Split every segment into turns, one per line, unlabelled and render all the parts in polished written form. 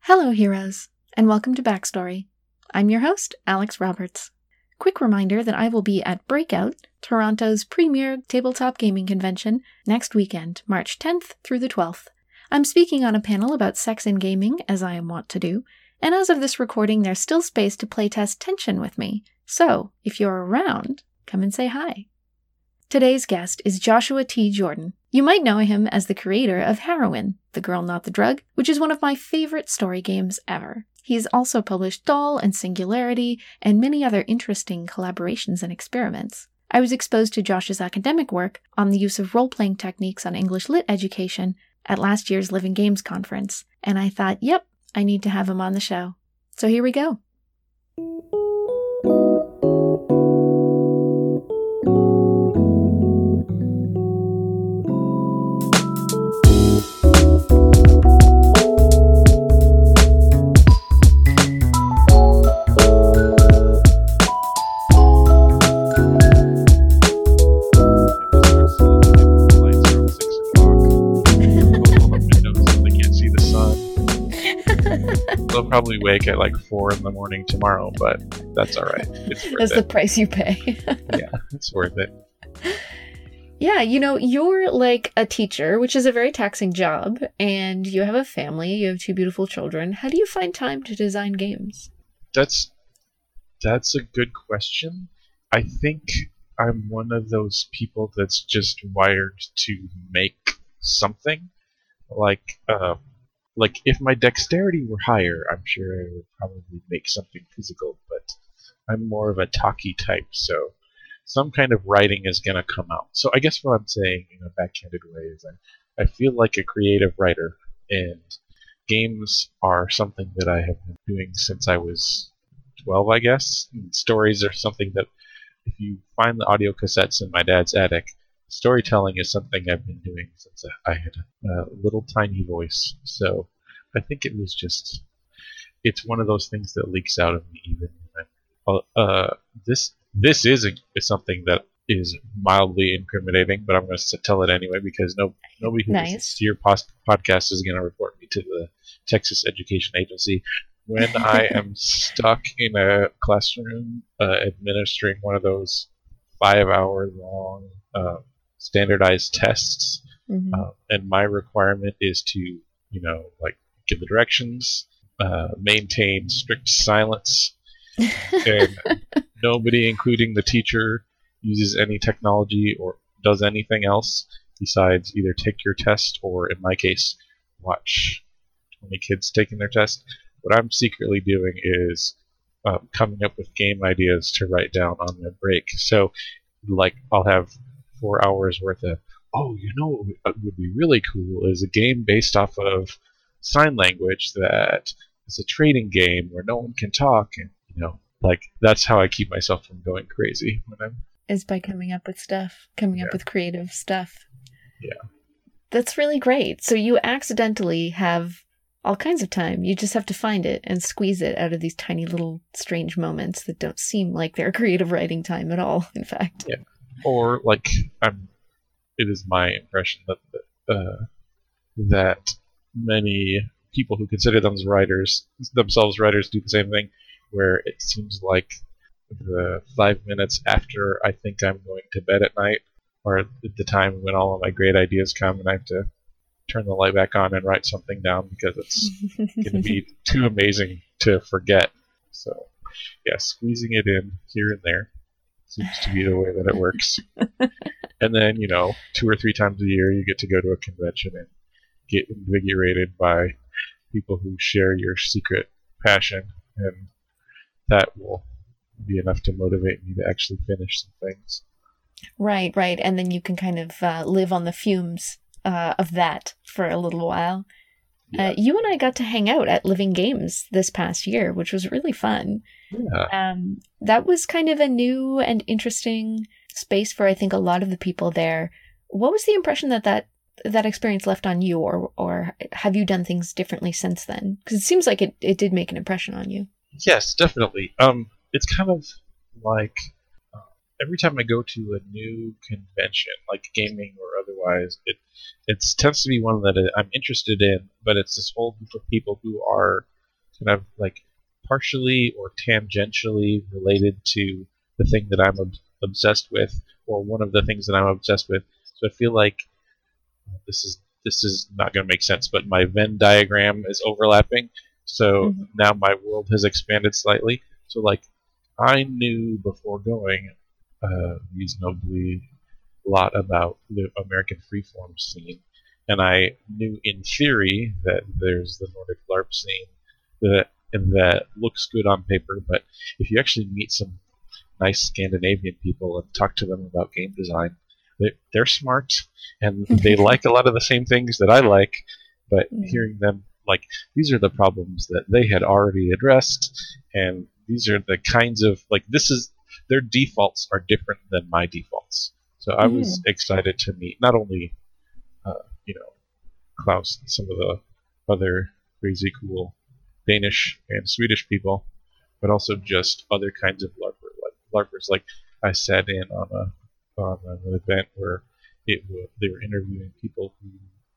Hello, heroes, and welcome to Backstory. I'm your host, Alex Roberts. Quick reminder that I will be at Breakout, Toronto's premier tabletop gaming convention, next weekend, March 10th through the 12th. I'm speaking on a panel about sex in gaming, as I am wont to do, and as of this recording, there's still space to playtest Tension with me. So, if you're around, come and say hi. Today's guest is Joshua T. Jordan. You might know him as the creator of Heroine, The Girl Not the Drug, which is one of my favorite story games ever. He's also published Doll and Singularity and many other interesting collaborations and experiments. I was exposed to Josh's academic work on the use of role-playing techniques on English Lit education at last year's Living Games conference, and I thought, yep, I need to have him on the show. So here we go.
They'll probably wake at like 4 in the morning tomorrow, but that's alright.
That's the price you pay.
Yeah, it's worth it.
Yeah, you're like a teacher, which is a very taxing job, and you have a family, you have 2 beautiful children. How do you find time to design games?
That's a good question. I think I'm one of those people that's just wired to make something. Like if my dexterity were higher, I'm sure I would probably make something physical, but I'm more of a talky type, so some kind of writing is going to come out. So I guess what I'm saying in a backhanded way is I feel like a creative writer, and games are something that I have been doing since I was 12, I guess. And stories are something that, if you find the audio cassettes in my dad's attic, storytelling is something I've been doing since I had a little tiny voice. So I think it's one of those things that leaks out of me even when this is something that is mildly incriminating, but I'm going to tell it anyway because nobody who listens to your podcast is going to report me to the Texas Education Agency. When I am stuck in a classroom administering one of those 5-hour long standardized tests, and my requirement is to, give the directions, maintain strict silence, and nobody, including the teacher, uses any technology or does anything else besides either take your test or, in my case, watch 20 kids taking their test. What I'm secretly doing is coming up with game ideas to write down on my break. So, I'll have 4 hours worth of, what would be really cool is a game based off of sign language that is a trading game where no one can talk, and that's how I keep myself from going crazy when I'm
is by coming up with stuff, up with creative stuff.
Yeah.
That's really great. So you accidentally have all kinds of time. You just have to find it and squeeze it out of these tiny little strange moments that don't seem like they're creative writing time at all, in fact.
Yeah. Or it is my impression that many people who consider themselves writers do the same thing, where it seems like the 5 minutes after I think I'm going to bed at night, or at the time when all of my great ideas come and I have to turn the light back on and write something down because it's going to be too amazing to forget. So, yeah, squeezing it in here and there seems to be the way that it works. And then, 2 or 3 times a year you get to go to a convention and get invigorated by people who share your secret passion, and that will be enough to motivate me to actually finish some things.
Right. And then you can kind of live on the fumes of that for a little while. Yeah. You and I got to hang out at Living Games this past year, which was really fun.
Yeah.
That was kind of a new and interesting space for, I think, a lot of the people there. What was the impression that experience left on you, or have you done things differently since then? Because it seems like it did make an impression on you.
Yes, definitely. It's kind of like every time I go to a new convention, like gaming or otherwise, it tends to be one that I'm interested in, but it's this whole group of people who are kind of like partially or tangentially related to the thing that I'm obsessed with, or one of the things that I'm obsessed with. So I feel like this is not going to make sense, but my Venn diagram is overlapping. So now my world has expanded slightly. So like I knew before going reasonably a lot about the American freeform scene, and I knew in theory that there's the Nordic LARP scene that looks good on paper, but if you actually meet some nice Scandinavian people and talk to them about game design, they're smart and they like a lot of the same things that I like, but hearing them like these are the problems that they had already addressed, and these are the kinds of like their defaults are different than my defaults. So I was excited to meet not only Klaus and some of the other crazy cool Danish and Swedish people, but also just other kinds of LARPers. Like I sat in on an event where they were interviewing people who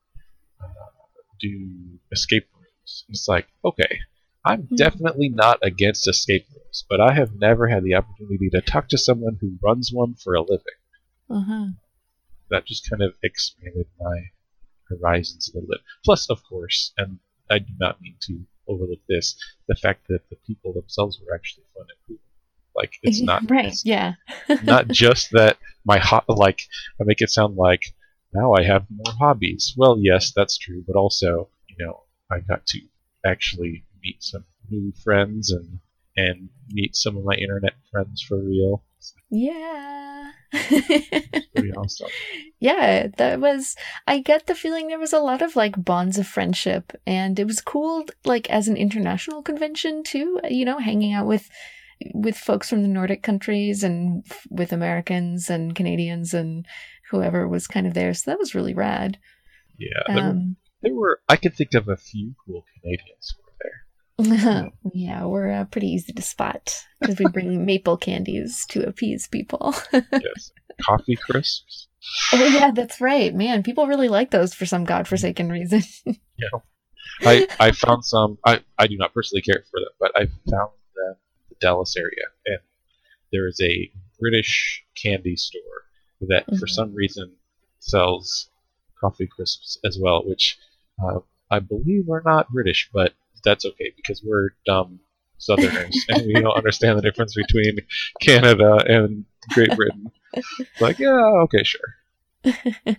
do escape rooms. It's like, okay, I'm definitely not against escape rooms, but I have never had the opportunity to talk to someone who runs one for a living. That just kind of expanded my horizons a little bit. Plus, of course, and I do not mean to overlook this, the fact that the people themselves were actually fun and cool. Like it's not
right, yeah.
not just that I make it sound like now I have more hobbies. Well, yes, that's true, but also, I got to actually meet some new friends and meet some of my internet friends for real.
Yeah.
Pretty awesome.
Yeah, I get the feeling there was a lot of like bonds of friendship, and it was cool like as an international convention too, hanging out with folks from the Nordic countries and with Americans and Canadians and whoever was kind of there. So that was really rad.
Yeah, there were I could think of a few cool Canadians who were there.
Yeah, we're pretty easy to spot because we bring maple candies to appease people.
Yes, coffee crisps.
Oh yeah, that's right, man. People really like those for some godforsaken reason.
Yeah, I found some. I do not personally care for them, but I found them in the Dallas area, and there is a British candy store that, for some reason, sells coffee crisps as well, which I believe are not British, but that's okay because we're dumb Southerners and we don't understand the difference between Canada and Great Britain. Like, yeah, okay, sure.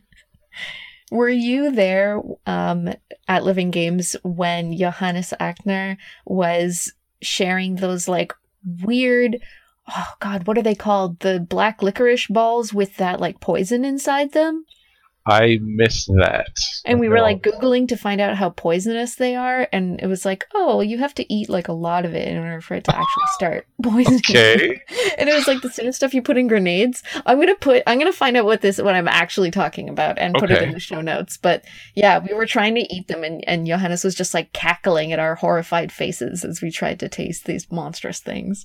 Were you there at Living Games when Johannes Ackner was sharing those like weird, oh god, what are they called? The black licorice balls with that like poison inside them?
I missed that.
And we were like Googling to find out how poisonous they are, and it was like, oh, you have to eat like a lot of it in order for it to actually start poisoning.
Okay.
And it was like the same stuff you put in grenades. I'm gonna find out what I'm actually talking about and put it in the show notes. But yeah, we were trying to eat them, and Johannes was just like cackling at our horrified faces as we tried to taste these monstrous things.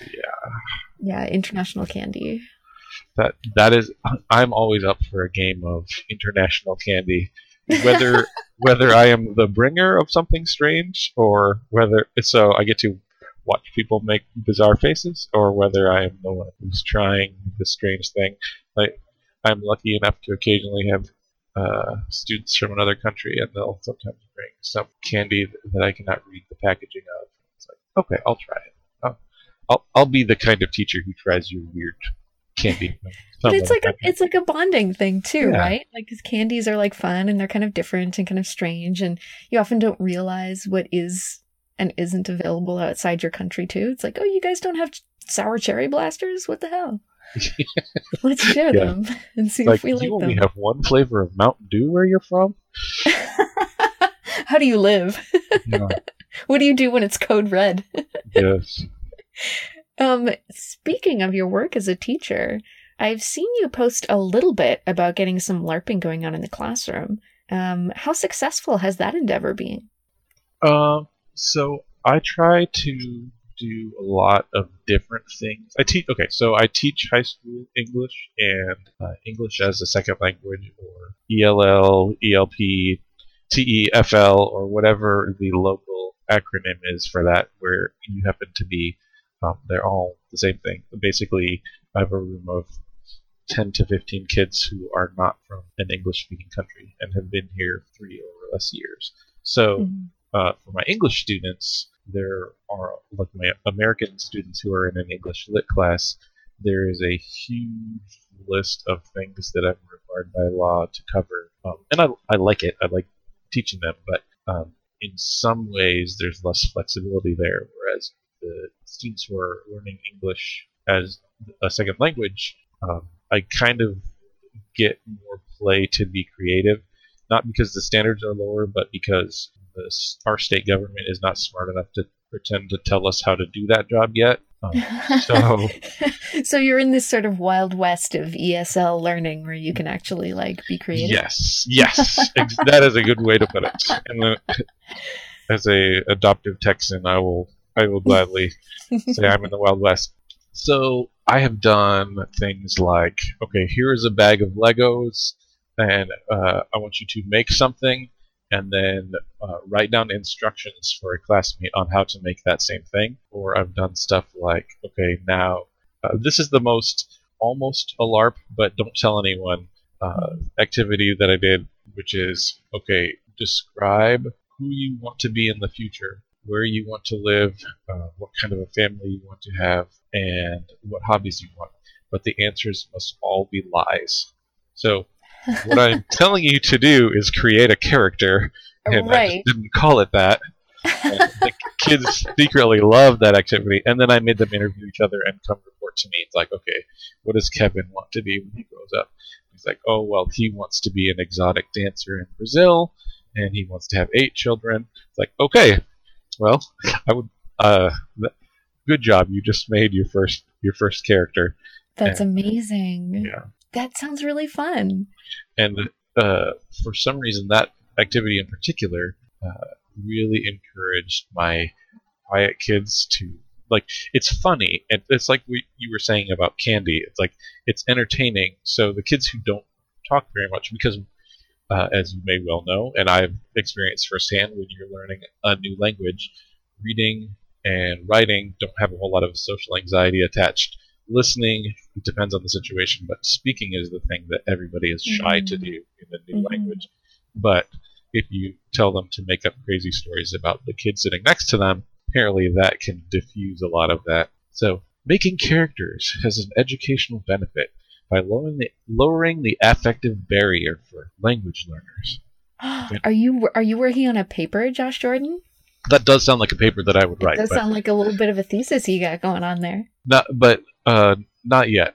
Yeah, international candy.
That is, I'm always up for a game of international candy, whether I am the bringer of something strange or whether so I get to watch people make bizarre faces, or whether I am the one who's trying the strange thing. Like I'm lucky enough to occasionally have students from another country, and they'll sometimes bring some candy that I cannot read the packaging of. It's like, okay, I'll try it. I'll be the kind of teacher who tries your weird candy.
But it's like a bonding thing too, right? Like, because candies are like fun and they're kind of different and kind of strange, and you often don't realize what is and isn't available outside your country too. It's like, oh, you guys don't have sour cherry blasters? What the hell? Let's share them and see if we like them. You
only have one flavor of Mountain Dew where you're from?
How do you live? What do you do when it's code red?
Yes.
Speaking of your work as a teacher, I've seen you post a little bit about getting some LARPing going on in the classroom. How successful has that endeavor been?
So I try to do a lot of different things. I teach high school English and English as a second language, or ELL, ELP, TEFL, or whatever the local acronym is for that, where you happen to be, they're all the same thing. Basically, I have a room of 10 to 15 kids who are not from an English-speaking country and have been here 3 or less years. So for my English students, there are, like my American students who are in an English lit class, there is a huge list of things that I'm required by law to cover. And I like it. I like teaching them, but in some ways there's less flexibility there, whereas the students who are learning English as a second language, I kind of get more play to be creative, not because the standards are lower, but because our state government is not smart enough to pretend to tell us how to do that job yet. So
So you're in this sort of wild west of ESL learning where you can actually like be creative.
Yes, that is a good way to put it. And then, as a adoptive Texan, I will gladly say I'm in the Wild West. So I have done things like, okay, here is a bag of Legos, and I want you to make something, and then write down instructions for a classmate on how to make that same thing. Or I've done stuff like, okay, now this is the most almost a LARP, but don't tell anyone activity that I did, which is, okay, describe who you want to be in the future, where you want to live, what kind of a family you want to have, and what hobbies you want. But the answers must all be lies. So what I'm telling you to do is create a character, and I just didn't call it that. And the kids secretly loved that activity, and then I made them interview each other and come report to me. It's like, okay, what does Kevin want to be when he grows up? He's like, oh, well, he wants to be an exotic dancer in Brazil, and he wants to have 8 children. It's like, okay, well, I would. Good job, you just made your first character.
That's amazing.
Yeah,
that sounds really fun.
And for some reason, that activity in particular really encouraged my quiet kids to, like, it's funny, and it's like you were saying about candy. It's like, it's entertaining. So the kids who don't talk very much, because as you may well know, and I've experienced firsthand, when you're learning a new language, reading and writing don't have a whole lot of social anxiety attached. Listening, it depends on the situation, but speaking is the thing that everybody is shy to do in a new language. But if you tell them to make up crazy stories about the kid sitting next to them, apparently that can diffuse a lot of that. So making characters has an educational benefit by lowering the affective barrier for language learners.
Are you working on a paper, Josh Jordan?
That does sound like a paper that I would write.
It does sound like a little bit of a thesis you got going on there.
Not yet.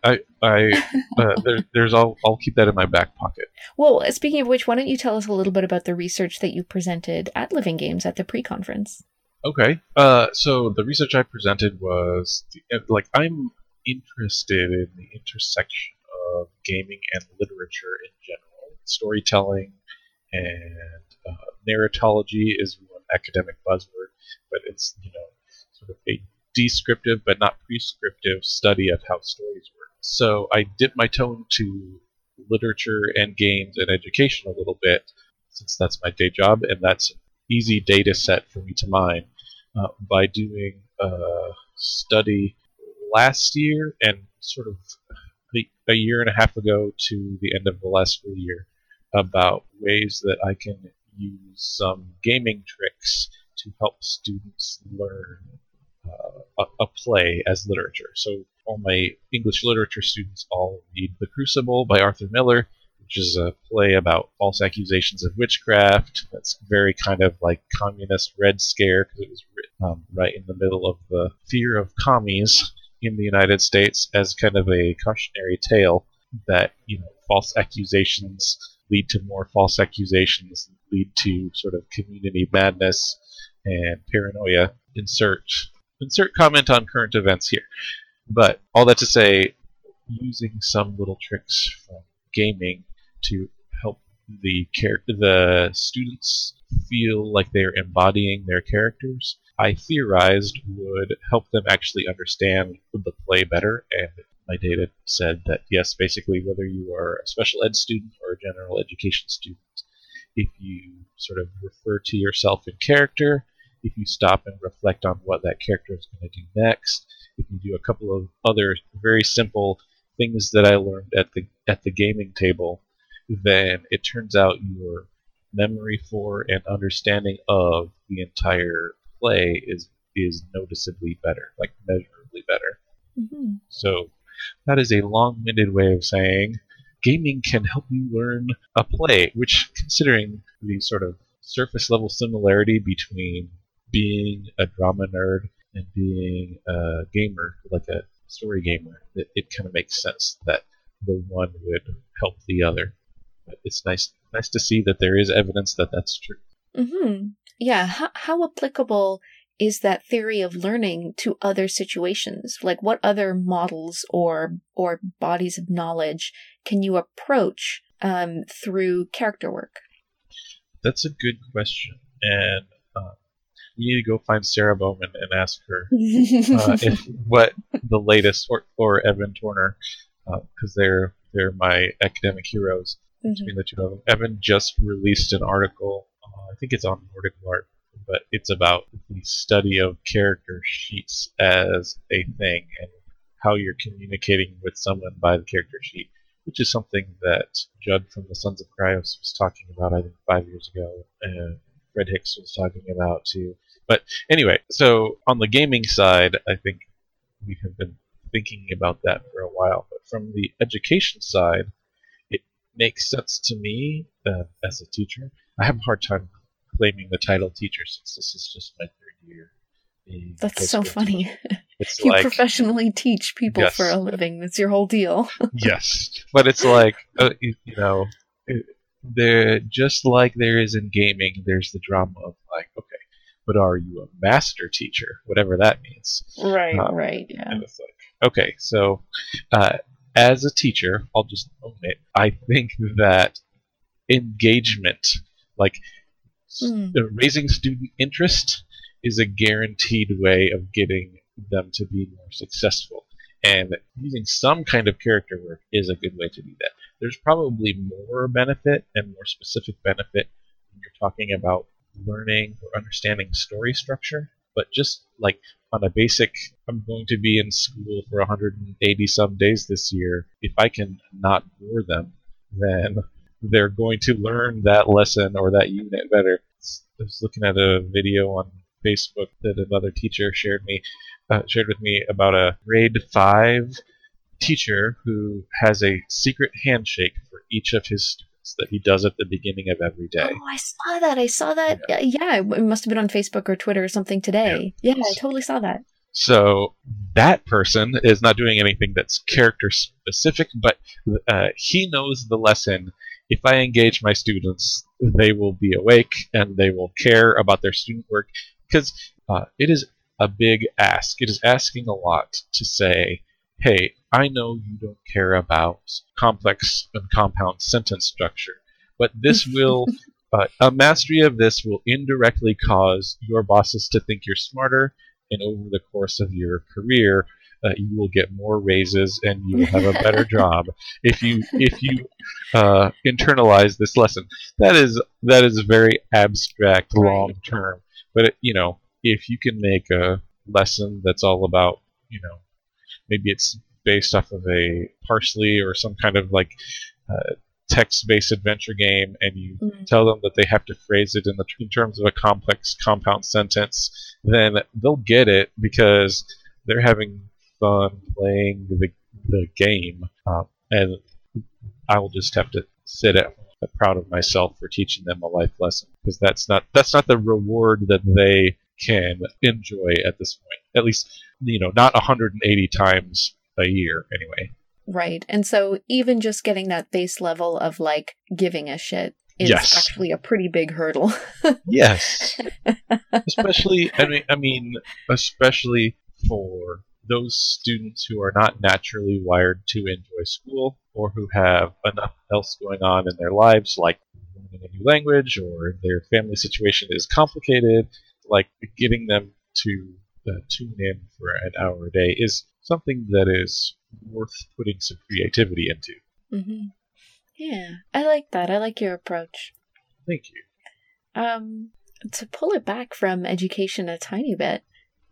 I'll keep that in my back pocket.
Well, speaking of which, why don't you tell us a little bit about the research that you presented at Living Games at the pre-conference?
Okay. So the research I presented was I'm interested in the intersection of gaming and literature in general. Storytelling and narratology is one academic buzzword, but it's sort of a descriptive but not prescriptive study of how stories work. So I dipped my toe into literature and games and education a little bit, since that's my day job, and that's an easy data set for me to mine, by doing a study last year and sort of a year and a half ago to the end of the last school year about ways that I can use some gaming tricks to help students learn a play as literature. So all my English literature students all read The Crucible by Arthur Miller, which is a play about false accusations of witchcraft. That's very kind of like communist Red Scare, because it was written right in the middle of the fear of commies in the United States, as kind of a cautionary tale that false accusations lead to more false accusations, lead to sort of community madness and paranoia. Insert comment on current events here. But all that to say, using some little tricks from gaming to help the students feel like they're embodying their characters, I theorized would help them actually understand the play better. And my data said that yes, basically whether you are a special ed student or a general education student, if you sort of refer to yourself in character if you stop and reflect on what that character is going to do next, if you do a couple of other very simple things that I learned at the gaming table, then it turns out your memory for and understanding of the entire play is noticeably better, like measurably better.
Mm-hmm.
So that is a long-winded way of saying gaming can help you learn a play, which, considering the sort of surface level similarity between being a drama nerd and being a gamer, like a story gamer, it kind of makes sense that the one would help the other. But it's nice to see that there is evidence that that's true.
Mm-hmm. Yeah. How applicable is that theory of learning to other situations? Like, what other models or bodies of knowledge can you approach through character work?
That's a good question, and we need to go find Sarah Bowman and ask her if what the latest, or Evan Turner, because they're my academic heroes. Between the two of them, Evan just released an article. I think it's on Nordic Art, but it's about the study of character sheets as a thing and how you're communicating with someone by the character sheet, which is something that Judd from the Sons of Cryos was talking about, I think, 5 years ago, and Fred Hicks was talking about too. But anyway, so on the gaming side, I think we have been thinking about that for a while. But from the education side, it makes sense to me as a teacher. I have a hard time claiming the title teacher since this is just my third year.
That's so funny.
It's
you
like,
professionally teach people
yes.
for a living. That's your whole deal.
Yes, but it's like there, just like there is in gaming, there's the drama of like, okay, but are you a master teacher, whatever that means?
Right, yeah.
And it's like, okay, so as a teacher, I'll just own it. I think that engagement, like raising student interest, is a guaranteed way of getting them to be more successful. And using some kind of character work is a good way to do that. There's probably more benefit and more specific benefit when you're talking about learning or understanding story structure. But just like on a basic, I'm going to be in school for 180 some days this year. If I can not bore them, then they're going to learn that lesson or that unit better. I was looking at a video on Facebook that another teacher shared with me about a grade 5 teacher who has a secret handshake for each of his students that he does at the beginning of every day.
Oh, I saw that. Yeah, it must have been on Facebook or Twitter or something today. Yeah, I totally saw that.
So that person is not doing anything that's character specific, but he knows the lesson. If I engage my students, they will be awake and they will care about their student work, because it is a big ask. It is asking a lot to say, hey, I know you don't care about complex and compound sentence structure, but this will, a mastery of this will indirectly cause your bosses to think you're smarter, and over the course of your career, you will get more raises and you will have a better job if you internalize this lesson. That is very abstract, long term. But if you can make a lesson that's all about, maybe it's based off of a Parsley or some kind of like text-based adventure game, and you tell them that they have to phrase it in terms of a complex compound sentence, then they'll get it because they're having fun playing the game, and I will just have to sit at home proud of myself for teaching them a life lesson, because that's not the reward that they can enjoy at this point. At least, not 180 times a year anyway.
Right. And so even just getting that base level of like giving a shit is actually a pretty big hurdle.
Yes. Especially for those students who are not naturally wired to enjoy school, or who have enough else going on in their lives, like learning a new language, or their family situation is complicated. Like, getting them to tune in for an hour a day is something that is worth putting some creativity into.
Mm-hmm. Yeah, I like that. I like your approach.
Thank you.
To pull it back from education a tiny bit,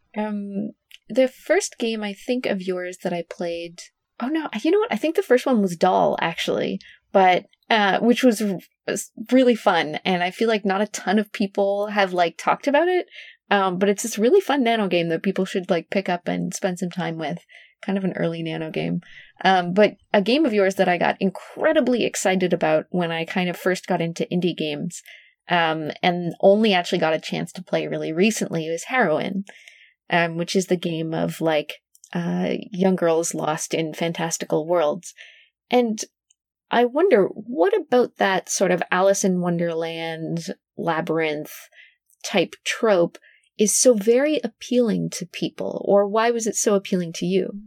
the first game I think of yours that I played, oh no, you know what? I think the first one was Doll, actually, but which was really fun, and I feel like not a ton of people have like talked about it, but it's this really fun nano game that people should like pick up and spend some time with. Kind of an early nano game. But a game of yours that I got incredibly excited about when I kind of first got into indie games, and only actually got a chance to play really recently, was Heroine, which is the game of like young girls lost in fantastical worlds. And I wonder, what about that sort of Alice in Wonderland, labyrinth type trope is so very appealing to people, or why was it so appealing to you?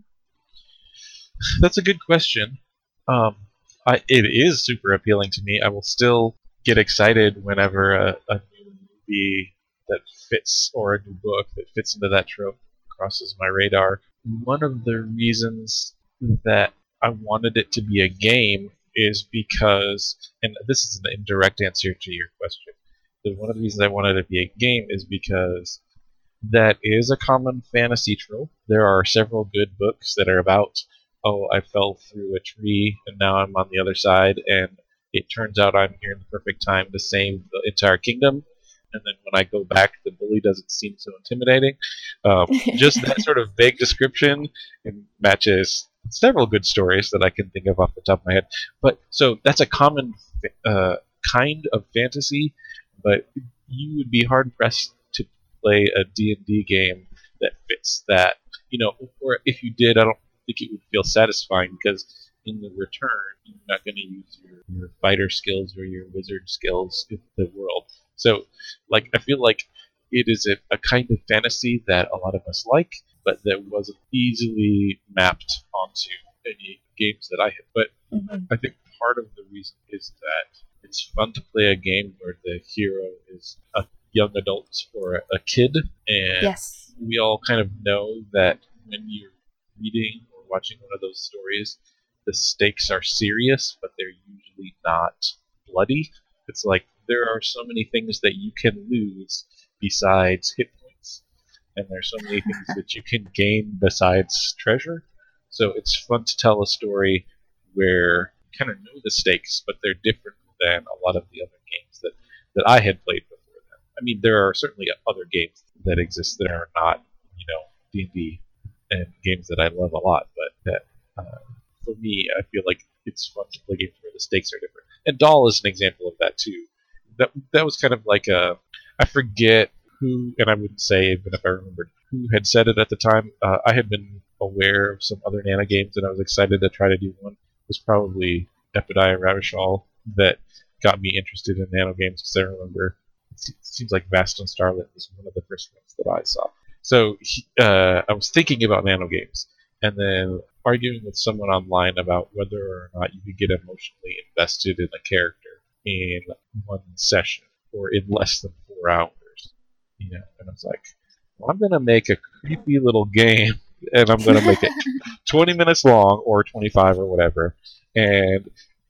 That's a good question. It is super appealing to me. I will still get excited whenever a new movie that fits, or a new book that fits into that trope crosses my radar. One of the reasons that I wanted it to be a game is because, and this is an indirect answer to your question, one of the reasons I wanted it to be a game is because that is a common fantasy trope. There are several good books that are about, oh, I fell through a tree and now I'm on the other side, and it turns out I'm here in the perfect time to save the entire kingdom. And then when I go back, the bully doesn't seem so intimidating. Just that sort of vague description matches several good stories that I can think of off the top of my head. But so that's a common kind of fantasy, but you would be hard pressed to play a D&D game that fits that. Or if you did, I don't think it would feel satisfying, because in the return, you're not going to use your fighter skills or your wizard skills in the world. So, I feel like it is a kind of fantasy that a lot of us like, but that wasn't easily mapped onto any games that I had. But I think part of the reason is that it's fun to play a game where the hero is a young adult or a kid, and
yes,
we all kind of know that when you're reading or watching one of those stories, the stakes are serious, but they're usually not bloody. It's like there are so many things that you can lose besides hit points, and there's so many things that you can gain besides treasure. So it's fun to tell a story where you kind of know the stakes, but they're different than a lot of the other games that I had played before then. I mean, there are certainly other games that exist that are not, D&D, and games that I love a lot, but that for me, I feel like it's fun to play games where the stakes are different. And Doll is an example of that too. That was kind of like I forget who, and I wouldn't say even if I remembered who had said it at the time. I had been aware of some other Nana games, and I was excited to try to do one. It was probably Epodiah Ravishall that got me interested in nano games, because I remember it seems like Vaston Starlet was one of the first ones that I saw. So I was thinking about nano games, and then arguing with someone online about whether or not you could get emotionally invested in a character in one session or in less than 4 hours. And I was like, well, I'm going to make a creepy little game, and I'm going to make it 20 minutes long or 25 or whatever, and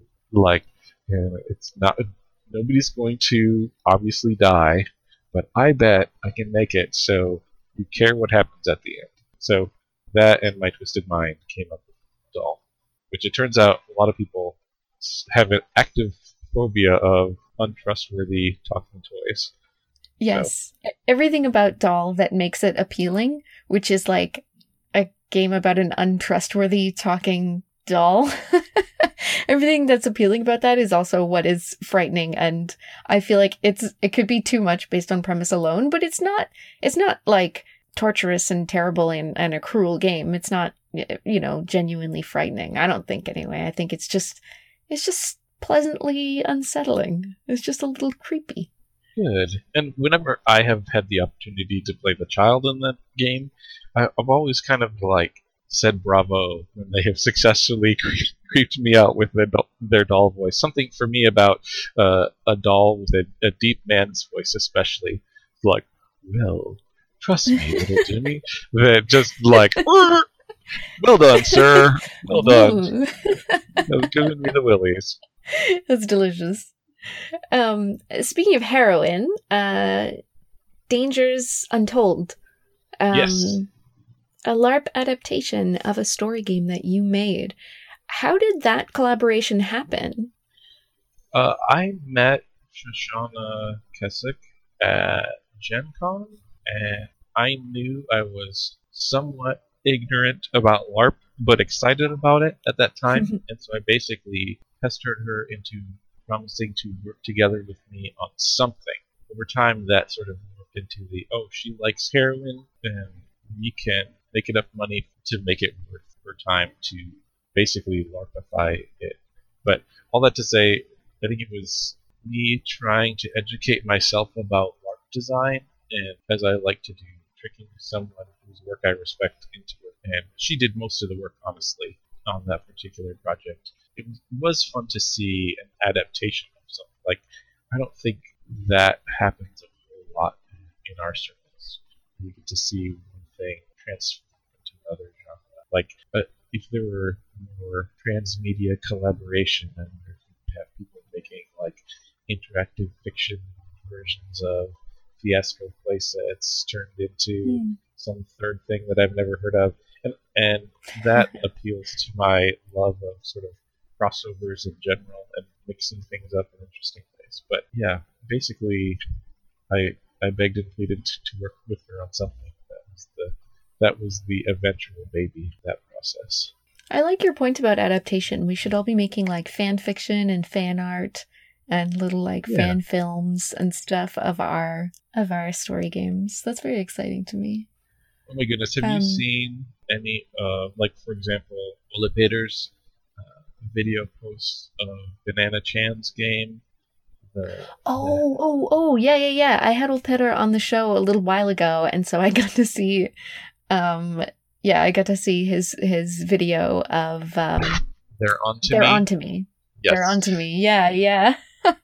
it's not, nobody's going to obviously die, but I bet I can make it so you care what happens at the end. So that and my Twisted Mind came up with Doll, which it turns out a lot of people have an active phobia of untrustworthy talking toys.
Yes. So. Everything about Doll that makes it appealing, which is like a game about an untrustworthy talking doll. Everything that's appealing about that is also what is frightening, and I feel like it could be too much based on premise alone, but it's not like torturous and terrible and a cruel game. It's not, genuinely frightening. I don't think, anyway. I think it's just pleasantly unsettling. It's just a little creepy.
Good. And whenever I have had the opportunity to play the child in that game, I've always kind of said bravo when they have successfully creeped me out with their doll voice. Something for me about a doll with a deep man's voice, especially, like, well, trust me, little Jimmy. That just well done, sir. Well done. That was giving me the willies.
That's delicious. Speaking of heroin, Dangers Untold.
Yes.
A LARP adaptation of a story game that you made. How did that collaboration happen?
I met Shoshana Keswick at Gen Con, and I knew I was somewhat ignorant about LARP, but excited about it at that time, and so I basically pestered her into promising to work together with me on something. Over time, that sort of moved into she likes heroin, and we can make enough money to make it worth her time to basically LARPify it. But all that to say, I think it was me trying to educate myself about LARP design, and as I like to do, tricking someone whose work I respect into it. And she did most of the work, honestly, on that particular project. It was fun to see an adaptation of something. Like, I don't think that happens a whole lot in our circles. We get to see one thing transform into another genre. Like, if there were more transmedia collaboration and have people making like interactive fiction versions of Fiasco playsets turned into some third thing that I've never heard of, and that appeals to my love of sort of crossovers in general and mixing things up in interesting ways. But yeah, basically, I begged and pleaded to work with her on something. That was the eventual baby. That process.
I like your point about adaptation. We should all be making like fan fiction and fan art and little fan films and stuff of our story games. That's very exciting to me.
Oh my goodness! Have you seen any for example, Olipator's video posts of Banana Chan's game?
Yeah. I had Olipator on the show a little while ago, and so I got to see I got to see his video of
They're Onto
They're
Me.
Onto Me.
Yes.
They're Onto Me. Yeah.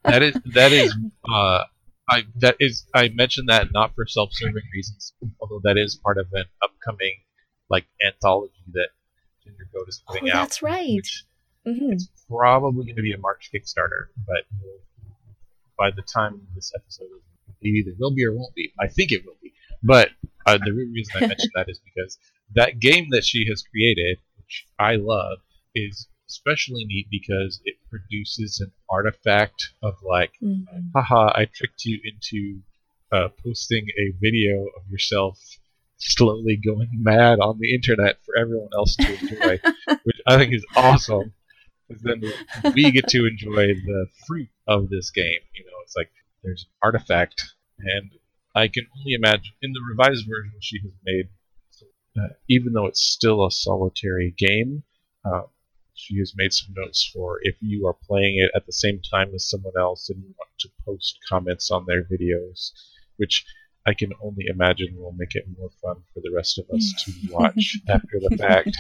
I mentioned that not for self-serving reasons, although that is part of an upcoming anthology that Ginger Goat is putting out.
That's right.
It's probably going to be a March Kickstarter, but by the time this episode either will be or won't be. I think it will be. But the real reason I mentioned that is because that game that she has created, which I love, is especially neat because it produces an artifact of haha, I tricked you into posting a video of yourself slowly going mad on the internet for everyone else to enjoy, which I think is awesome. Because then we get to enjoy the fruit of this game. It's like there's an artifact, and I can only imagine in the revised version she has made, even though it's still a solitary game, she has made some notes for if you are playing it at the same time as someone else and you want to post comments on their videos, which I can only imagine will make it more fun for the rest of us to watch after the fact.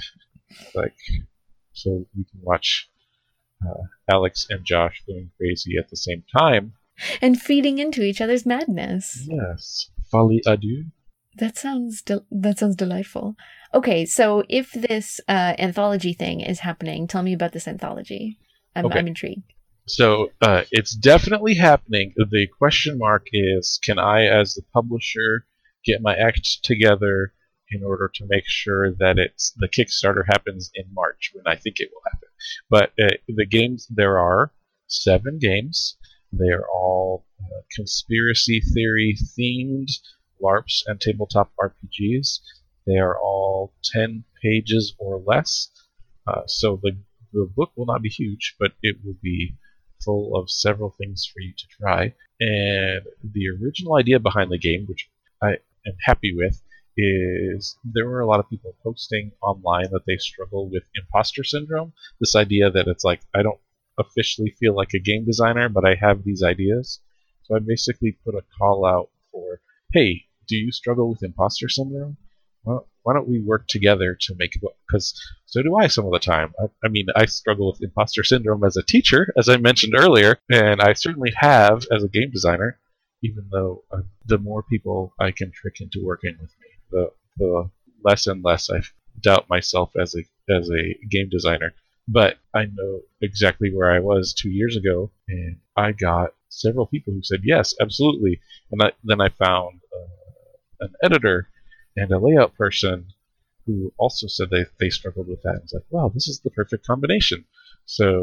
So we can watch Alex and Josh going crazy at the same time.
And feeding into each other's madness.
Yes. Folie à deux.
That sounds delightful. Okay, so if this anthology thing is happening, tell me about this anthology. I'm intrigued.
So it's definitely happening. The question mark is, can I, as the publisher, get my act together in order to make sure that the Kickstarter happens in March, when I think it will happen. But the games, there are 7 games. They are all conspiracy theory themed LARPs and tabletop RPGs. They are all 10 pages or less. So the book will not be huge, but it will be full of several things for you to try. And the original idea behind the game, which I am happy with, is there were a lot of people posting online that they struggle with imposter syndrome. This idea that it's like, I don't officially feel like a game designer, but I have these ideas. So I basically put a call out for, hey, do you struggle with imposter syndrome? Well, why don't we work together to make a book? Because so do I some of the time. I mean, I struggle with imposter syndrome as a teacher, as I mentioned earlier, and I certainly have as a game designer, even though the more people I can trick into working with me, the less and less I doubt myself as a game designer. But I know exactly where I was 2 years ago, and I got several people who said yes, absolutely. And then I found an editor and a layout person who also said they struggled with that. And it's like, wow, this is the perfect combination. So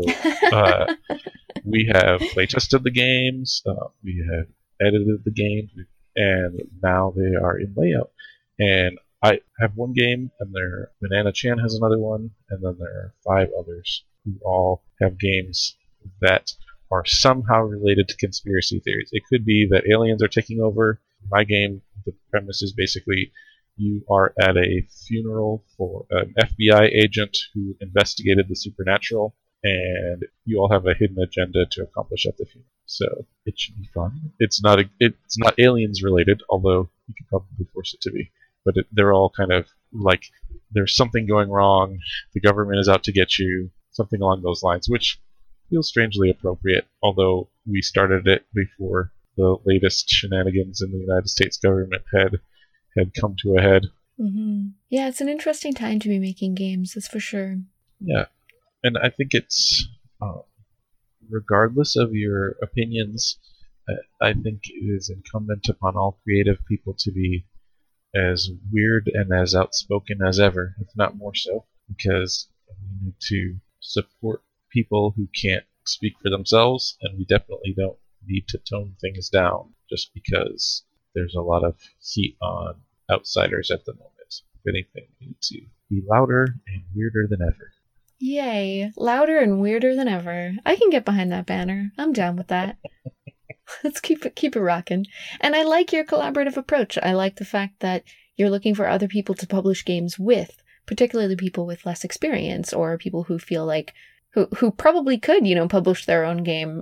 we have playtested the games, we have edited the games, and now they are in layout. And I have one game, and Banana Chan has another one, and then there are 5 others who all have games that are somehow related to conspiracy theories. It could be that aliens are taking over. My game, the premise is basically you are at a funeral for an FBI agent who investigated the supernatural, and you all have a hidden agenda to accomplish at the funeral. So it should be fun. It's not aliens related, although you could probably force it to be. But they're all kind of like there's something going wrong. The government is out to get you. Something along those lines, which feels strangely appropriate. Although we started it before the latest shenanigans in the United States government had come to a head.
Mm-hmm. Yeah, it's an interesting time to be making games, that's for sure.
Yeah, and I think it's regardless of your opinions, I think it is incumbent upon all creative people to be as weird and as outspoken as ever, if not more so, because we need to support people who can't speak for themselves, and we definitely don't need to tone things down just because there's a lot of heat on outsiders at the moment. If anything, we need to be louder and weirder than ever.
Yay, louder and weirder than ever. I can get behind that banner. I'm down with that. Let's keep it rocking. And I like your collaborative approach. I like the fact that you're looking for other people to publish games with, particularly people with less experience or people who feel like who probably could, publish their own game.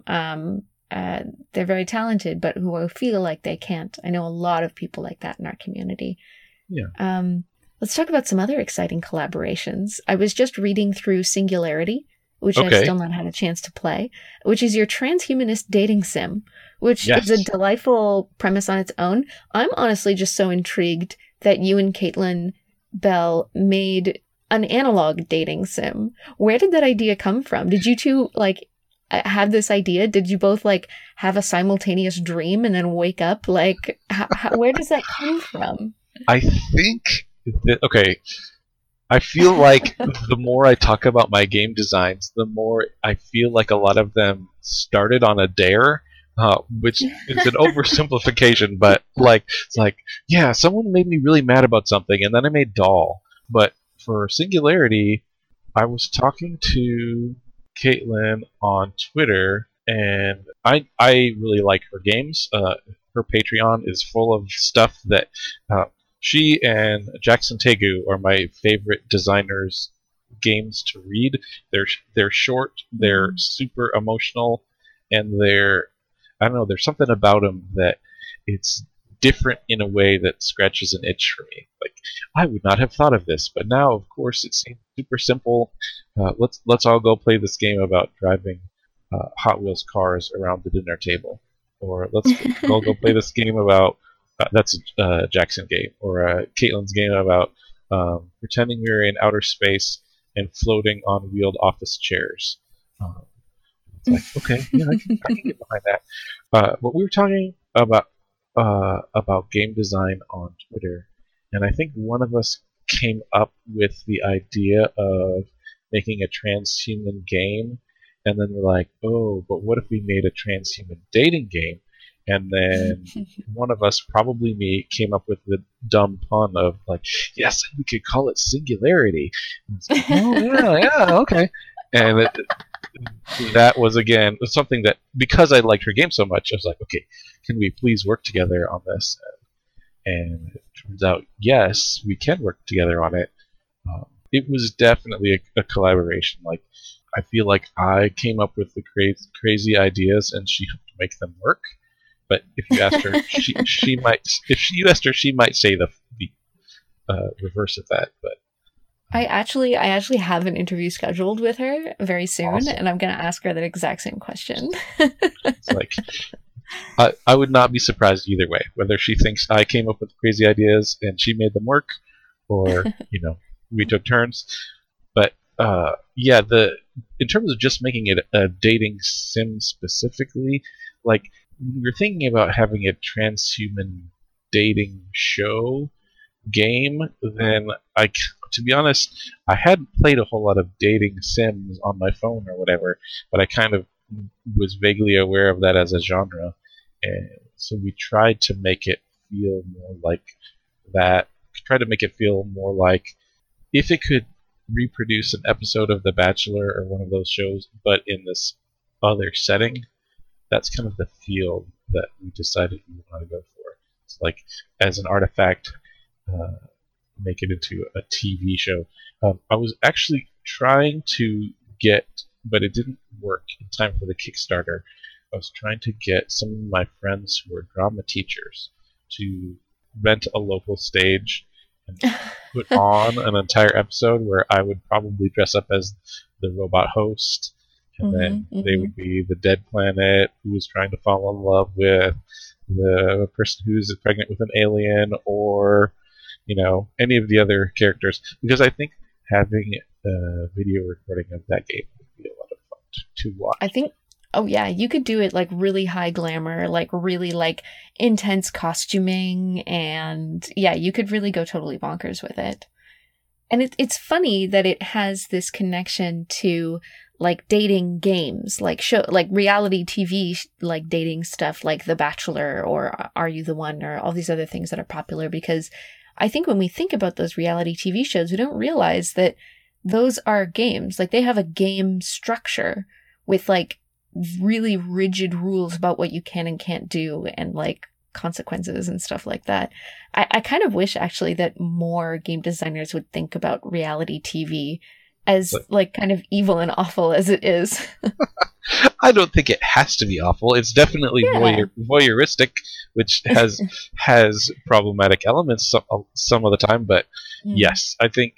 They're very talented, but who feel like they can't. I know a lot of people like that in our community.
Yeah.
Let's talk about some other exciting collaborations. I was just reading through Singularity, which I've still not had a chance to play, which is your transhumanist dating sim, which is a delightful premise on its own. I'm honestly just so intrigued that you and Caitlin Bell made an analog dating sim. Where did that idea come from? Did you two have this idea? Did you both have a simultaneous dream and then wake up? Where does that come from?
I think I feel like the more I talk about my game designs, the more I feel like a lot of them started on a dare, which is an oversimplification, but someone made me really mad about something, and then I made Doll. But for Singularity, I was talking to Caitlin on Twitter, and I really like her games. Her Patreon is full of stuff that she and Jackson Tegu are my favorite designers' games to read. They're short, they're super emotional, and there's something about them that it's different in a way that scratches an itch for me. I would not have thought of this, but now, of course, it seems super simple. Let's all go play this game about driving Hot Wheels cars around the dinner table, or let's all go play this game about that's a Jackson game, or Caitlin's game about pretending we were in outer space and floating on wheeled office chairs. It's okay, yeah, I can get behind that. But we were talking about game design on Twitter, and I think one of us came up with the idea of making a transhuman game, and then we're like, oh, but what if we made a transhuman dating game? And then one of us, probably me, came up with the dumb pun of yes, we could call it Singularity. Oh yeah, okay. And that was again something that, because I liked her game so much, I was like, okay, can we please work together on this? And it turns out, yes, we can work together on it. It was definitely a collaboration. I feel like I came up with the crazy ideas, and she helped make them work. But if you asked her, she might. If you asked her, she might say the reverse of that. But
I actually have an interview scheduled with her very soon, awesome. And I'm going to ask her that exact same question.
It's I would not be surprised either way, whether she thinks I came up with crazy ideas and she made them work, or we took turns. But yeah, the in terms of just making it a dating sim specifically, like when you're thinking about having a transhuman dating show game, then to be honest, I hadn't played a whole lot of dating sims on my phone or whatever, but I kind of was vaguely aware of that as a genre, and so we tried to make it feel more like that. Try to make it feel more like if it could reproduce an episode of The Bachelor or one of those shows, but in this other setting. That's kind of the feel that we decided we want to go for. It's like as an artifact, uh, make it into a TV show. I was actually trying to get, but it didn't work in time for the Kickstarter. I was trying to get some of my friends who are drama teachers to rent a local stage and put on an entire episode where I would probably dress up as the robot host, and then they would be the dead planet who was trying to fall in love with the person who's pregnant with an alien, or any of the other characters, because I think having a video recording of that game would be a lot of fun to watch.
I think, oh yeah, you could do it like really high glamour, like really like intense costuming, and yeah, you could really go totally bonkers with it. And it's funny that it has this connection to like dating games, like reality TV, like dating stuff like The Bachelor or Are You the One or all these other things that are popular, because I think when we think about those reality TV shows, we don't realize that those are games. Like they have a game structure with like really rigid rules about what you can and can't do and like consequences and stuff like that. I kind of wish actually that more game designers would think about reality TV as like kind of evil and awful as it is.
I don't think it has to be awful. It's definitely voyeuristic, which has problematic elements some of the time. But yes, I think.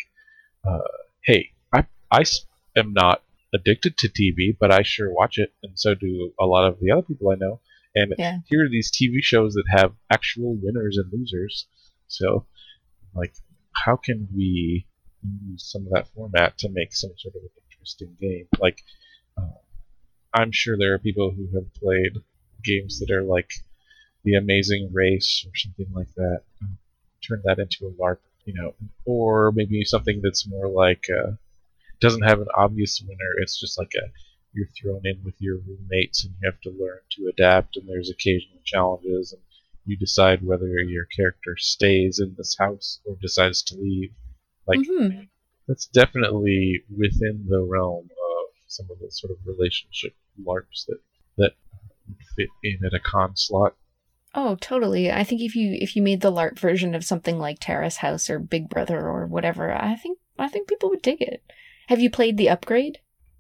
Hey, I am not addicted to TV, but I sure watch it, and so do a lot of the other people I know. And here are these TV shows that have actual winners and losers. So, like, how can we use some of that format to make some sort of an interesting game? Like, I'm sure there are people who have played games that are like The Amazing Race or something like that. Turn that into a LARP, or maybe something that's more like doesn't have an obvious winner. It's just like you're thrown in with your roommates and you have to learn to adapt, and there's occasional challenges, and you decide whether your character stays in this house or decides to leave. Like that's definitely within the realm of some of the sort of relationship LARPs that fit in at a con slot.
Oh, totally. I think if you made the LARP version of something like Terrace House or Big Brother or whatever, I think people would dig it. Have you played The Upgrade?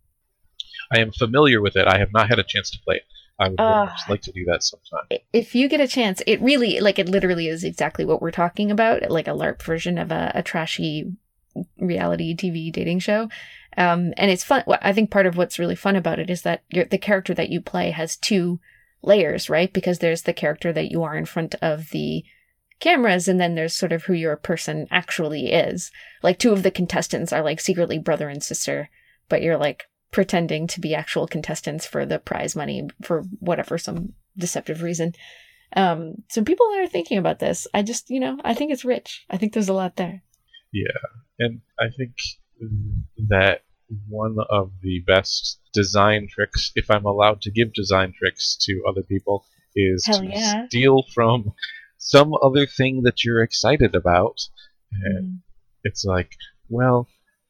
I am familiar with it. I have not had a chance to play it. I would very much like to do that sometime.
If you get a chance, it literally is exactly what we're talking about, like a LARP version of a trashy reality TV dating show. And it's fun. I think part of what's really fun about it is that the character that you play has two layers, right? Because there's the character that you are in front of the cameras, and then there's sort of who your person actually is. Like two of the contestants are like secretly brother and sister, but you're like pretending to be actual contestants for the prize money for whatever, some deceptive reason. So people are thinking about this. I just, I think it's rich. I think there's a lot there.
Yeah. And I think that one of the best design tricks, if I'm allowed to give design tricks to other people, is to steal from some other thing that you're excited about. And it's like, well,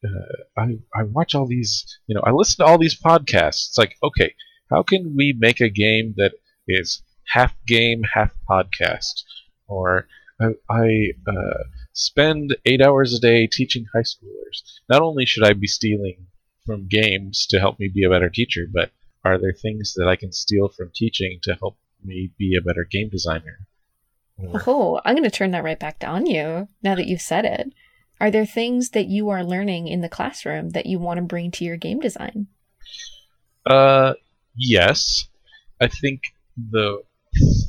I watch all these, I listen to all these podcasts. It's like, okay, how can we make a game that is half game, half podcast? Or I spend 8 hours a day teaching high schoolers. Not only should I be stealing from games to help me be a better teacher, but are there things that I can steal from teaching to help me be a better game designer?
Oh, I'm going to turn that right back on you now that you've said it. Are there things that you are learning in the classroom that you want to bring to your game design?
Yes. I think the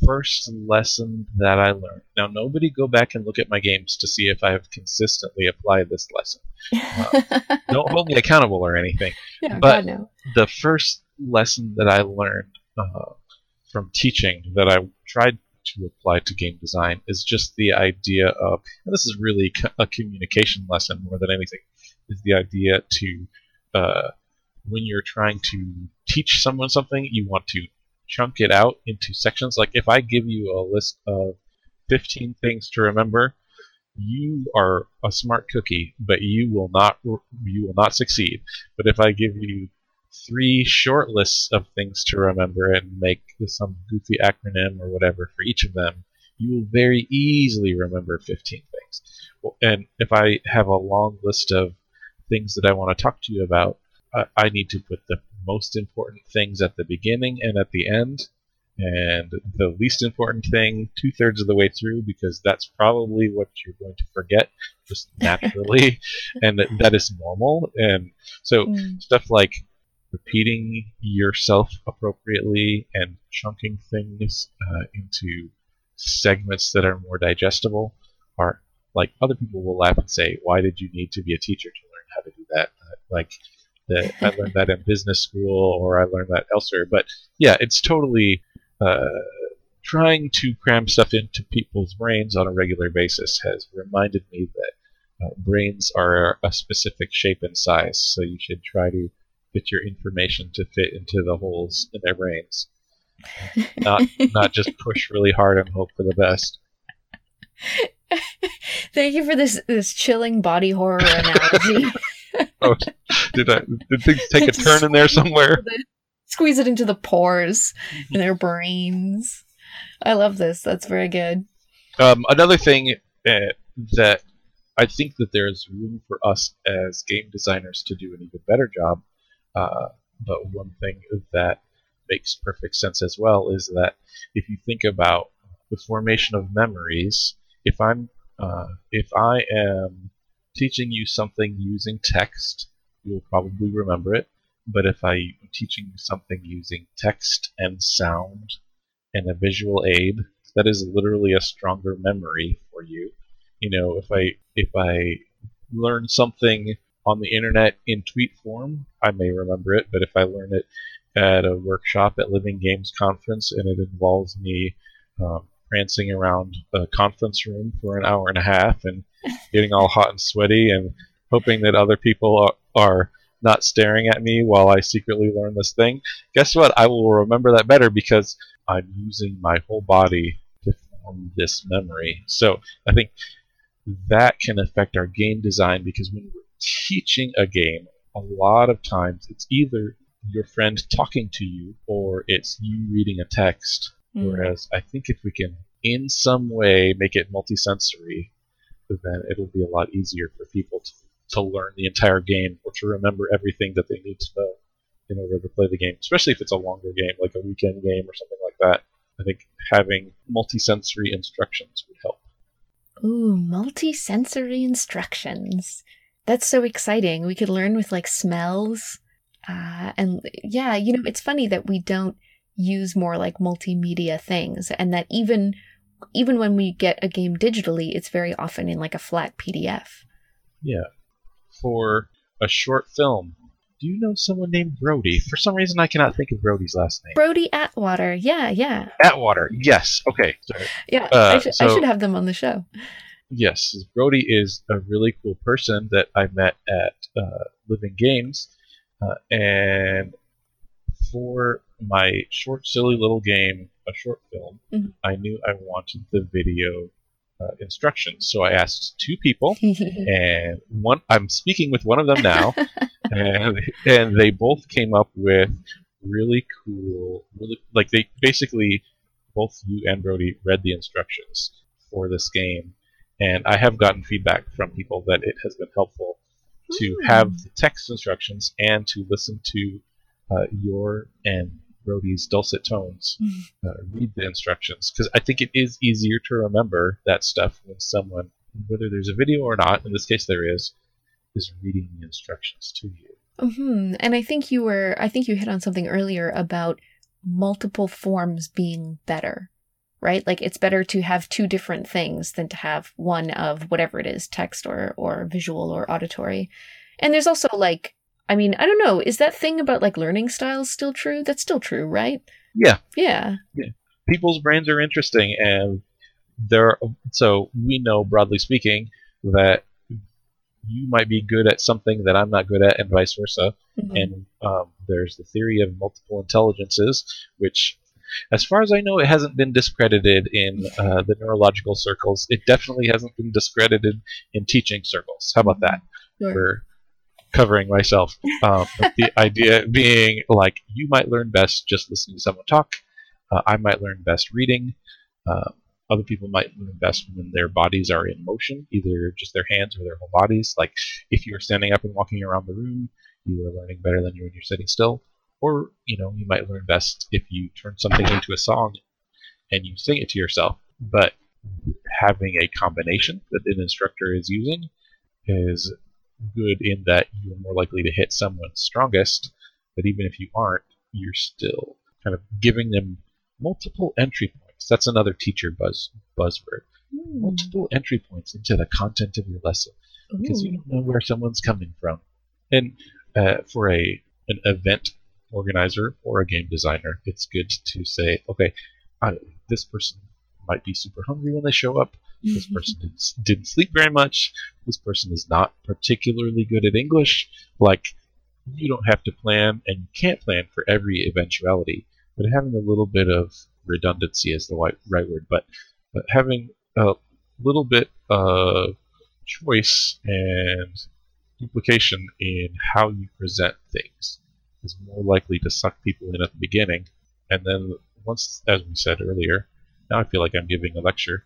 first lesson that I learned. Now, nobody go back and look at my games to see if I have consistently applied this lesson. Don't hold me accountable or anything.
Yeah,
but
God, no.
the first lesson that I learned from teaching that I tried to apply to game design is just the idea of, and this is really a communication lesson more than anything, is the idea to, when you're trying to teach someone something, you want to chunk it out into sections. Like if I give you a list of 15 things to remember, you are a smart cookie, but you will not succeed. But if I give you 3 short lists of things to remember and make some goofy acronym or whatever for each of them, you will very easily remember 15 things. And if I have a long list of things that I want to talk to you about, I need to put the most important things at the beginning and at the end, and the least important thing 2/3 of the way through, because that's probably what you're going to forget just naturally, and that is normal. And so stuff like repeating yourself appropriately and chunking things into segments that are more digestible are, like, other people will laugh and say, why did you need to be a teacher to learn how to do that? I learned that in business school, or I learned that elsewhere. But yeah, it's totally trying to cram stuff into people's brains on a regular basis has reminded me that brains are a specific shape and size, so you should try to fit your information to fit into the holes in their brains. Not just push really hard and hope for the best.
Thank you for this chilling body horror analogy.
Oh, did things take a turn in there somewhere?
Squeeze it into the pores in their brains. I love this. That's very good.
Another thing that I think that there's room for us as game designers to do an even better job, but one thing that makes perfect sense as well is that if you think about the formation of memories, if I am teaching you something using text, you will probably remember it. But if I'm teaching you something using text and sound and a visual aid, that is literally a stronger memory for you. You know, if I learn something on the internet in tweet form, I may remember it. But if I learn it at a workshop at Living Games Conference and it involves me prancing around a conference room for an hour and a half and getting all hot and sweaty and hoping that other people are not staring at me while I secretly learn this thing, guess what? I will remember that better because I'm using my whole body to form this memory. So I think that can affect our game design, because when we're teaching a game, a lot of times it's either your friend talking to you or it's you reading a text. Whereas I think if we can in some way make it multisensory, then it'll be a lot easier for people to learn the entire game or to remember everything that they need to know in order to play the game, especially if it's a longer game, like a weekend game or something like that. I think having multisensory instructions would help.
Ooh, multisensory instructions. That's so exciting. We could learn with like smells. And yeah, it's funny that we don't use more like multimedia things, and that even when we get a game digitally, it's very often in like a flat PDF.
Yeah. For a short film, do you know someone named Brody? For some reason, I cannot think of Brody's last name.
Brody Atwater. Yeah.
Atwater. Yes. Okay. Sorry.
Yeah. I should have them on the show.
Yes, Brody is a really cool person that I met at Living Games, and for my short, silly little game, a short film, I knew I wanted the video instructions. So I asked 2 people, and I'm speaking with one of them now, and they both came up with really cool, they basically, both you and Brody read the instructions for this game, and I have gotten feedback from people that it has been helpful to have the text instructions and to listen to your and Brody's dulcet tones read the instructions, because I think it is easier to remember that stuff when someone, whether there's a video or not, in this case there is reading the instructions to you.
And I think you hit on something earlier about multiple forms being better. right? Like it's better to have two different things than to have one of whatever it is, text or visual or auditory. And there's also like, I mean, I don't know, is that thing about like learning styles still true? That's still true, right?
Yeah.
Yeah.
People's brains are interesting, and so we know, broadly speaking, that you might be good at something that I'm not good at, and vice versa.
Mm-hmm.
And there's the theory of multiple intelligences, which, as far as I know, it hasn't been discredited in the neurological circles. It definitely hasn't been discredited in teaching circles. How about that?
Sure.
For covering myself. But the idea being, like, you might learn best just listening to someone talk. I might learn best reading. Other people might learn best when their bodies are in motion, either just their hands or their whole bodies. Like, if you're standing up and walking around the room, you are learning better than when you're sitting still. Or, you might learn best if you turn something into a song and you sing it to yourself. But having a combination that an instructor is using is good in that you're more likely to hit someone's strongest, but even if you aren't, you're still kind of giving them multiple entry points. That's another teacher buzzword. Multiple entry points into the content of your lesson, because you don't know where someone's coming from. And for an event organizer or a game designer, it's good to say, okay, this person might be super hungry when they show up. This person didn't sleep very much. This person is not particularly good at English. Like, you don't have to plan, and you can't plan for every eventuality. But having a little bit of redundancy is the right word. But having a little bit of choice and duplication in how you present things is more likely to suck people in at the beginning. And then once, as we said earlier, now I feel like I'm giving a lecture.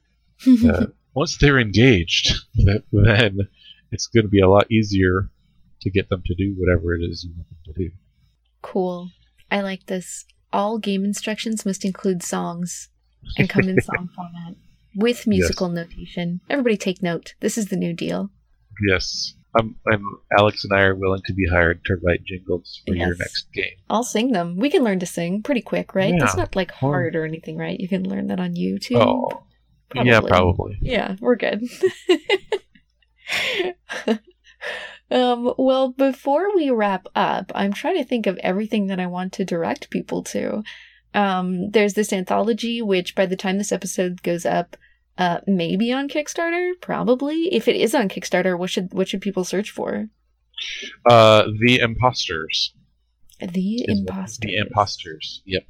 Once they're engaged, then it's going to be a lot easier to get them to do whatever it is you want them to do.
Cool. I like this. All game instructions must include songs and come in song format with musical notation. Everybody take note. This is the new deal.
Yes. Alex and I are willing to be hired to write jingles for your next game.
I'll sing them. We can learn to sing pretty quick, right?
Yeah.
That's not like hard or anything, right? You can learn that on YouTube.
Oh, probably. Yeah, probably.
Yeah, we're good. Well, before we wrap up, I'm trying to think of everything that I want to direct people to. There's this anthology, which by the time this episode goes up, may be on Kickstarter, probably. If it is on Kickstarter, what should people search for?
The Imposters.
The Imposters.
The Imposters. Yep.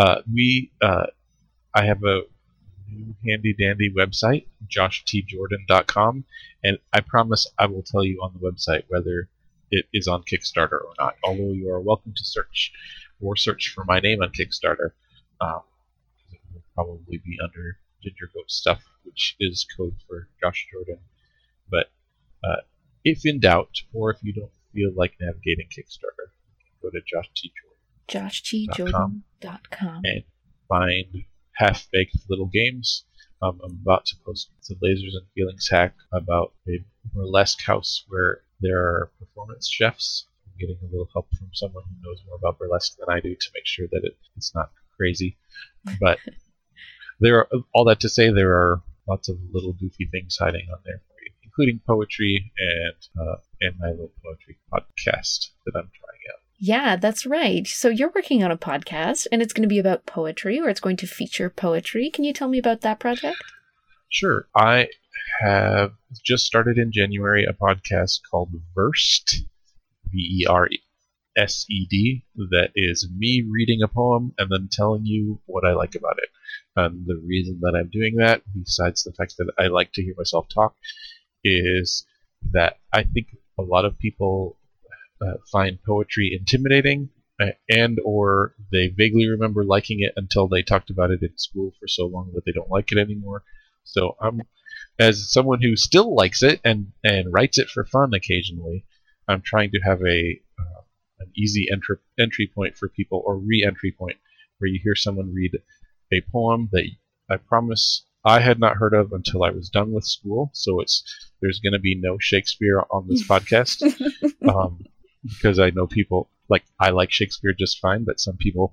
I have a new handy dandy website, joshtjordan.com, and I promise I will tell you on the website whether it is on Kickstarter or not. Although you are welcome to search for my name on Kickstarter. It will probably be under Ginger Goat Stuff, which is code for Josh Jordan. But if in doubt, or if you don't feel like navigating Kickstarter, go to joshtjordan.com and find half-baked little games. I'm about to post the Lasers and Feelings hack about a burlesque house where there are performance chefs. I'm getting a little help from someone who knows more about burlesque than I do to make sure that it's not crazy. But all that to say, there are lots of little goofy things hiding on there for you, including poetry and my little poetry podcast that I'm trying out.
Yeah, that's right. So you're working on a podcast, and it's going to be about poetry, or it's going to feature poetry. Can you tell me about that project?
Sure. I have just started in January a podcast called Versed, Versed, that is me reading a poem and then telling you what I like about it. And the reason that I'm doing that, besides the fact that I like to hear myself talk, is that I think a lot of people find poetry intimidating, and or they vaguely remember liking it until they talked about it in school for so long that they don't like it anymore. So as someone who still likes it and writes it for fun occasionally, I'm trying to have an easy entry point for people, or re-entry point, where you hear someone read a poem that I promise I had not heard of until I was done with school. So there's going to be no Shakespeare on this podcast. Because I know people, I like Shakespeare just fine, but some people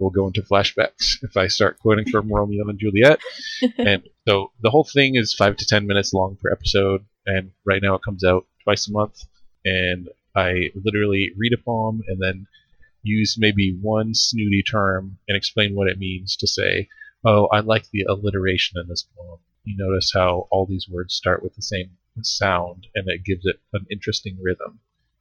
will go into flashbacks if I start quoting from Romeo and Juliet. And so the whole thing is 5 to 10 minutes long per episode, and right now it comes out twice a month. And I literally read a poem and then use maybe one snooty term and explain what it means to say, oh, I like the alliteration in this poem. You notice how all these words start with the same sound, and it gives it an interesting rhythm.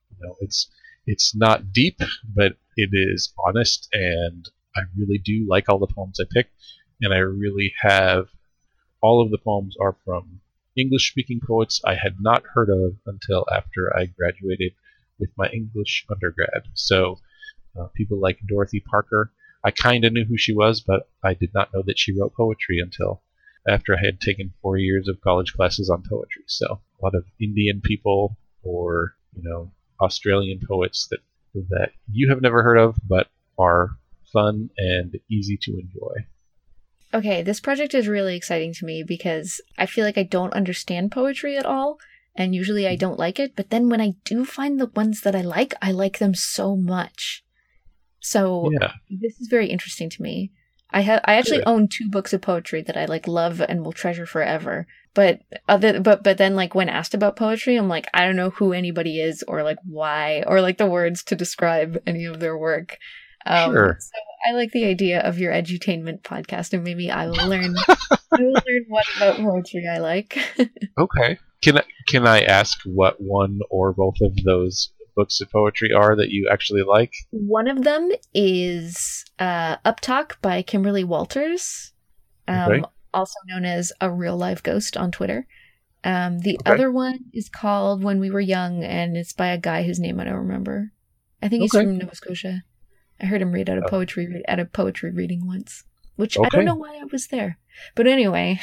It's not deep, but it is honest, and I really do like all the poems I picked, and I really have all of the poems are from English-speaking poets I had not heard of until after I graduated with my English undergrad. So people like Dorothy Parker, I kind of knew who she was, but I did not know that she wrote poetry until after I had taken 4 years of college classes on poetry. So a lot of Indian people or, Australian poets that you have never heard of, but are fun and easy to enjoy.
Okay, this project is really exciting to me because I feel like I don't understand poetry at all, and usually I don't like it, but then when I do find the ones that I like them so much. So yeah. This is very interesting to me. I actually own 2 books of poetry that I love and will treasure forever. But then when asked about poetry, I'm like, I don't know who anybody is or why or the words to describe any of their work.
Sure.
So I like the idea of your edutainment podcast, and maybe I will learn what about poetry I like.
Okay. Can I ask what one or both of those books of poetry are that you actually like?
One of them is Uptalk by Kimberly Walters, also known as A Real Live Ghost on Twitter. The other one is called When We Were Young, and it's by a guy whose name I don't remember. I think he's from Nova Scotia. I heard him read out a poetry reading once, which I don't know why I was there. But anyway.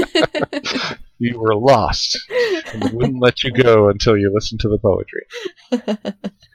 You were lost, and they wouldn't let you go until you listened to the poetry.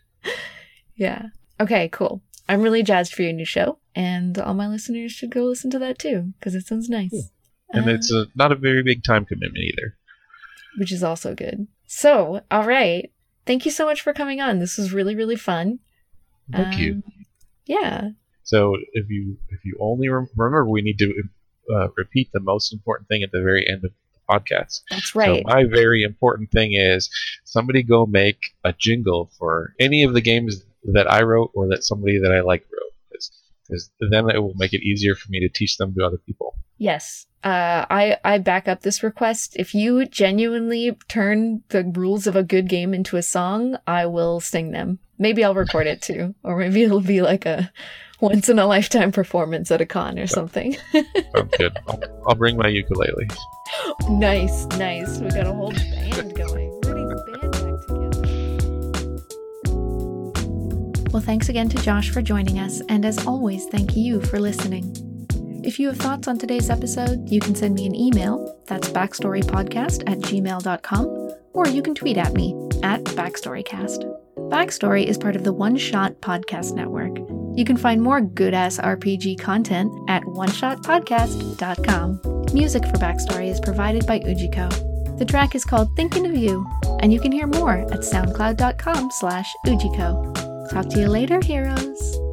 Yeah. Okay, cool. I'm really jazzed for your new show, and all my listeners should go listen to that too, because it sounds nice.
Cool. And it's not a very big time commitment either.
Which is also good. So, all right. Thank you so much for coming on. This was really, really fun.
Thank you.
Yeah.
So if you only remember, we need to repeat the most important thing at the very end of the podcast.
That's right.
So my very important thing is somebody go make a jingle for any of the games that I wrote or that somebody that I like wrote, because then it will make it easier for me to teach them to other people.
Yes. I back up this request. If you genuinely turn the rules of a good game into a song, I will sing them. Maybe I'll record it too. Or maybe it'll be like a once-in-a-lifetime performance at a con or something.
Sounds good. I'll bring my ukulele.
Nice. We got a whole band going. We're getting the band back together. Well, thanks again to Josh for joining us. And as always, thank you for listening. If you have thoughts on today's episode, you can send me an email. That's backstorypodcast@gmail.com. Or you can tweet at me @backstorycast. Backstory is part of the One Shot Podcast Network. You can find more good-ass RPG content at oneshotpodcast.com. Music for Backstory is provided by Ujiko. The track is called Thinking of You, and you can hear more at soundcloud.com/Ujiko. Talk to you later, heroes!